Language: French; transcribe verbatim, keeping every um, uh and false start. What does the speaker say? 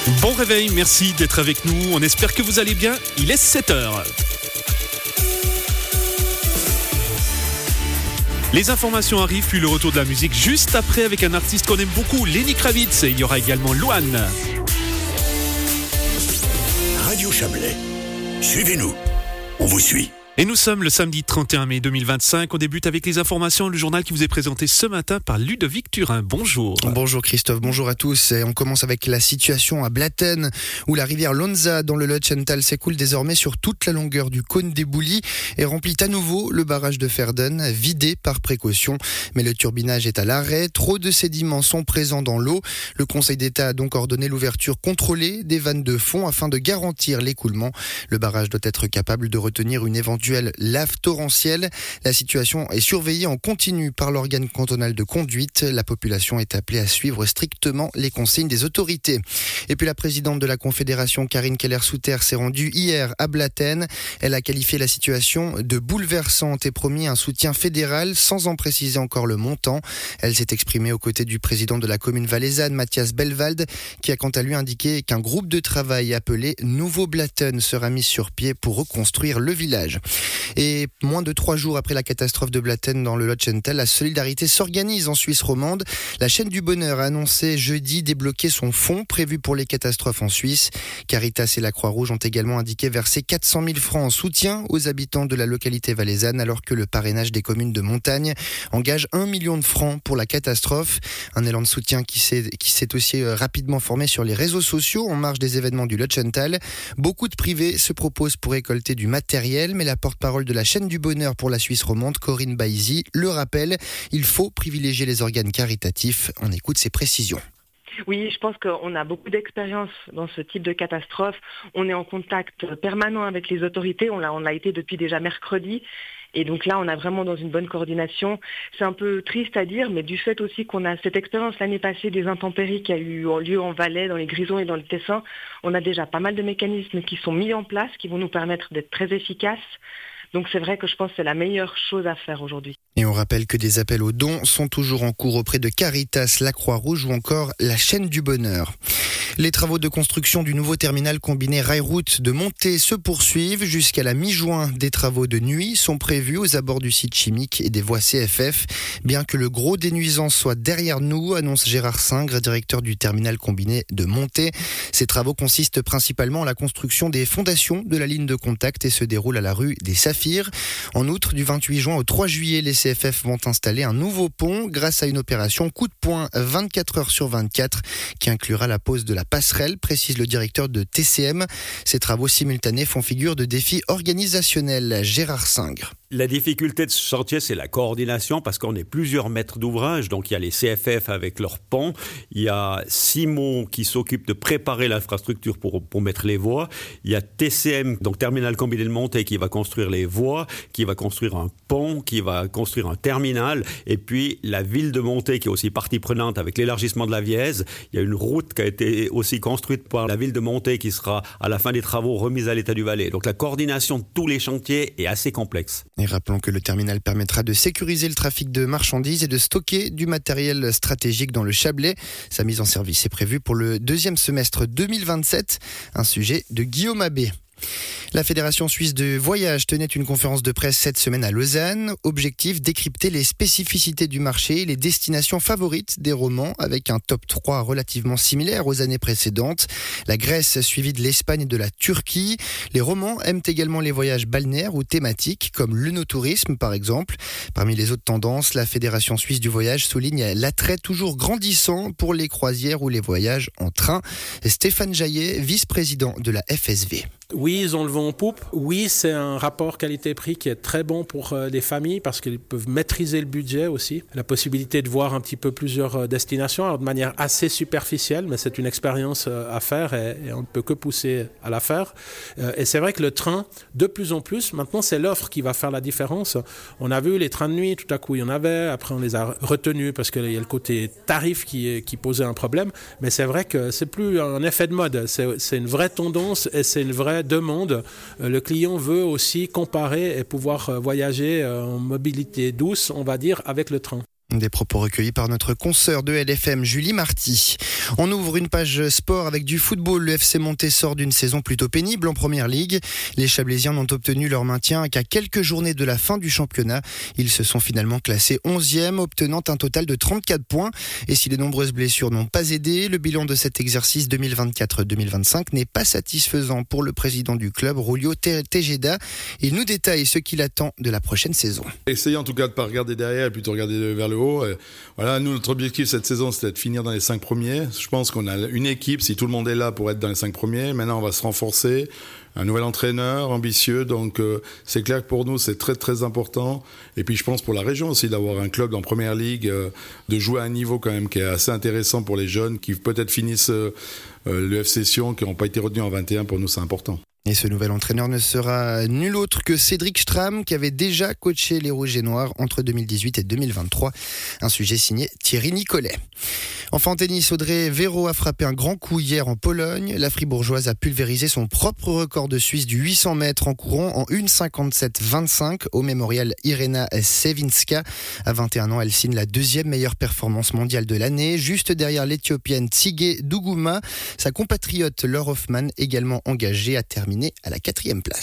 Bon réveil, merci d'être avec nous. On espère que vous allez bien. Il est sept heures. Les informations arrivent, puis le retour de la musique juste après avec un artiste qu'on aime beaucoup, Lenny Kravitz. Et il y aura également Louane. Radio Chablais. Suivez-nous. On vous suit. Et nous sommes le samedi trente et un mai deux mille vingt-cinq. On débute avec les informations, le journal qui vous est présenté ce matin par Ludovic Turin. Bonjour. Bonjour Christophe, bonjour à tous. Et on commence avec la situation à Blatten, où la rivière Lonza dans le Lot-Schental s'écoule désormais sur toute la longueur du cône des Boulis et remplit à nouveau le barrage de Verden, vidé par précaution. Mais le turbinage est à l'arrêt, trop de sédiments sont présents dans l'eau. Le Conseil d'État a donc ordonné l'ouverture contrôlée des vannes de fond afin de garantir l'écoulement. Le barrage doit être capable de retenir une éventuelle lave torrentielle. La situation est surveillée en continu par l'organe cantonal de conduite. La population est appelée à suivre strictement les consignes des autorités. Et puis la présidente de la Confédération, Karine Keller-Souter, s'est rendue hier à Blatten. Elle a qualifié la situation de bouleversante et promis un soutien fédéral sans en préciser encore le montant. Elle s'est exprimée aux côtés du président de la commune valaisanne, Mathias Belwald, qui a quant à lui indiqué qu'un groupe de travail appelé Nouveau Blatten sera mis sur pied pour reconstruire le village. Et moins de trois jours après la catastrophe de Blatten dans le Lot-Schental, la solidarité s'organise en Suisse romande. La chaîne du bonheur a annoncé jeudi débloquer son fonds prévu pour les catastrophes en Suisse. Caritas et la Croix-Rouge ont également indiqué verser quatre cent mille francs en soutien aux habitants de la localité valaisanne, alors que le parrainage des communes de montagne engage un million de francs pour la catastrophe. Un élan de soutien qui s'est, qui s'est aussi rapidement formé sur les réseaux sociaux en marge des événements du Lot-Schental. Beaucoup de privés se proposent pour récolter du matériel, mais la porte-parole de la chaîne du bonheur pour la Suisse romande, Corinne Baïzy, le rappelle, il faut privilégier les organes caritatifs. On écoute ses précisions. Oui, je pense qu'on a beaucoup d'expérience dans ce type de catastrophe. On est en contact permanent avec les autorités. On l'a, on l'a été depuis déjà mercredi. Et donc là, on a vraiment dans une bonne coordination. C'est un peu triste à dire, mais du fait aussi qu'on a cette expérience l'année passée des intempéries qui a eu lieu en Valais, dans les Grisons et dans le Tessin, on a déjà pas mal de mécanismes qui sont mis en place, qui vont nous permettre d'être très efficaces. Donc c'est vrai que je pense que c'est la meilleure chose à faire aujourd'hui. Et on rappelle que des appels aux dons sont toujours en cours auprès de Caritas, la Croix-Rouge ou encore la chaîne du bonheur. Les travaux de construction du nouveau terminal combiné rail-route de Montet se poursuivent jusqu'à la mi-juin. Des travaux de nuit sont prévus aux abords du site chimique et des voies C F F. Bien que le gros des nuisances soit derrière nous, annonce Gérard Singre, directeur du terminal combiné de Montet. Ces travaux consistent principalement en la construction des fondations de la ligne de contact et se déroulent à la rue des Saphirs. En outre, du vingt-huit juin au trois juillet, les C F F vont installer un nouveau pont grâce à une opération coup de poing vingt-quatre heures sur vingt-quatre qui inclura la pose de la passerelle, précise le directeur de T C M. Ces travaux simultanés font figure de défi organisationnel. Gérard Singre. La difficulté de ce chantier, c'est la coordination parce qu'on est plusieurs maîtres d'ouvrage. Donc, il y a les C F F avec leurs ponts. Il y a Simon qui s'occupe de préparer l'infrastructure pour, pour mettre les voies. Il y a T C M, donc Terminal Combiné de Montet, qui va construire les voies, qui va construire un pont, qui va construire un terminal. Et puis, la ville de Montet, qui est aussi partie prenante avec l'élargissement de la Vièze. Il y a une route qui a été aussi construite par la ville de Montet qui sera, à la fin des travaux, remise à l'état du Valais. Donc, la coordination de tous les chantiers est assez complexe. Et rappelons que le terminal permettra de sécuriser le trafic de marchandises et de stocker du matériel stratégique dans le Chablais. Sa mise en service est prévue pour le deuxième semestre deux mille vingt-sept. Un sujet de Guillaume Abbé. La Fédération suisse de voyage tenait une conférence de presse cette semaine à Lausanne. Objectif, décrypter les spécificités du marché et les destinations favorites des romans avec un top trois relativement similaire aux années précédentes. La Grèce suivie de l'Espagne et de la Turquie. Les romans aiment également les voyages balnéaires ou thématiques comme l'œnotourisme par exemple. Parmi les autres tendances, la Fédération suisse du voyage souligne l'attrait toujours grandissant pour les croisières ou les voyages en train. Stéphane Jaillet, vice-président de la F S V. Oui, ils ont le vent en poupe. Oui, c'est un rapport qualité-prix qui est très bon pour euh, les familles parce qu'ils peuvent maîtriser le budget aussi. La possibilité de voir un petit peu plusieurs euh, destinations, alors de manière assez superficielle, mais c'est une expérience euh, à faire et, et on ne peut que pousser à la faire. Euh, et c'est vrai que le train, de plus en plus, maintenant c'est l'offre qui va faire la différence. On a vu les trains de nuit, tout à coup il y en avait, après on les a retenus parce qu'il y a le côté tarif qui, qui posait un problème. Mais c'est vrai que c'est plus un effet de mode, c'est, c'est une vraie tendance et c'est une vraie demande. Le client veut aussi comparer et pouvoir voyager en mobilité douce, on va dire, avec le train. Des propos recueillis par notre consoeur de L F M, Julie Marty. On ouvre une page sport avec du football. Le F C Monté sort d'une saison plutôt pénible en première ligue. Les Chablaisiens n'ont obtenu leur maintien qu'à quelques journées de la fin du championnat. Ils se sont finalement classés onzième, obtenant un total de trente-quatre points. Et si les nombreuses blessures n'ont pas aidé, le bilan de cet exercice deux mille vingt-quatre deux mille vingt-cinq n'est pas satisfaisant pour le président du club, Rulio Tejeda. Il nous détaille ce qu'il attend de la prochaine saison. Essayez en tout cas de ne pas regarder derrière et plutôt regarder vers le haut. Voilà, nous, notre objectif cette saison, c'était de finir dans les cinq premiers. Je pense qu'on a une équipe, si tout le monde est là, pour être dans les cinq premiers. Maintenant, on va se renforcer. Un nouvel entraîneur, ambitieux. Donc, euh, c'est clair que pour nous, c'est très, très important. Et puis, je pense pour la région aussi, d'avoir un club en première ligue, euh, de jouer à un niveau quand même qui est assez intéressant pour les jeunes, qui peut-être finissent euh, le F C Sion, qui n'ont pas été retenus en vingt et un. Pour nous, c'est important. Et ce nouvel entraîneur ne sera nul autre que Cédric Stram, qui avait déjà coaché les Rouges et Noirs entre deux mille dix-huit et deux mille vingt-trois. Un sujet signé Thierry Nicolet. Enfin en tennis, Audrey Véro a frappé un grand coup hier en Pologne. La Fribourgeoise a pulvérisé son propre record de Suisse du huit cents mètres en courant en une cinquante-sept vingt-cinq au mémorial Irena Sewinska. À vingt et un ans, elle signe la deuxième meilleure performance mondiale de l'année, juste derrière l'Éthiopienne Tsige Duguma. Sa compatriote Laure Hoffman, également engagée, a terminé à la quatrième place.